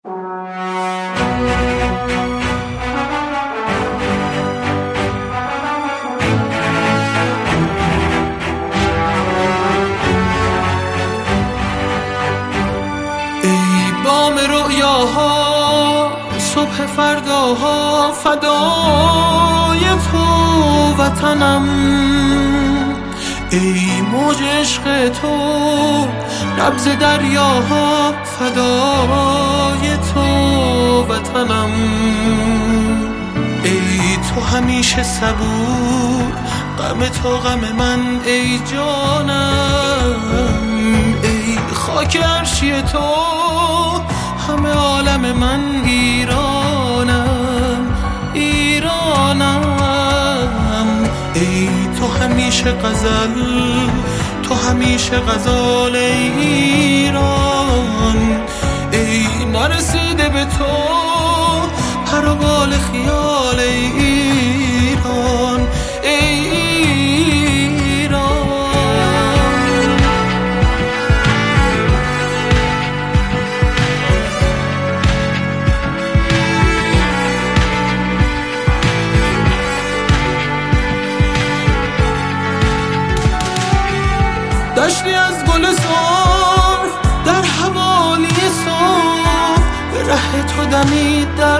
ای بام رؤیاها، صبح فرداها، فدای تو وطنم. ای موج عشق تو، نبض دریاها، فدای تو وطنم. ای تو همیشه صبور، غم تو غم من ای جانم. ای خاک عرشی تو، همه عالم من ایرانم، ایرانم. ای تو همیشه غزل، تو همیشه غزال ای ایران. ای نرسیده به تو پر و بال خیال ای ایران، ای ایران. دشتی از گل سرخ در حوالی صبح، به ره تو دمید در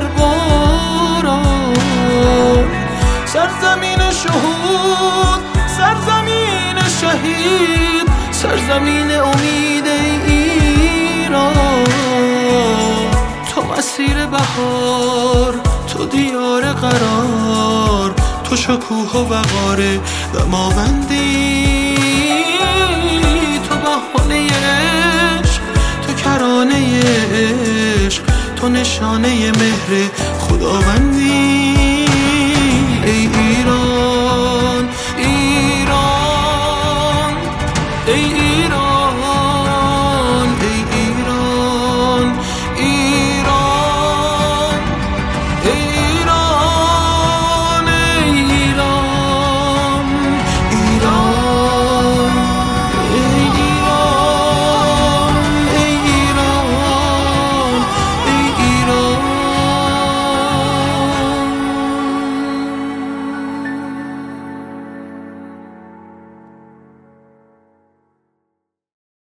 باران. سرزمین شهود، سرزمین شهید، سرزمین امید ای ایران. تو مسیر بهار، تو دیار قرار، تو شکوه و وقار دماوندی، تو بهانه عشق، تو کرانه عشق، تو نشانه مهر خداوندی. ای ایران، ایران، ای ایران.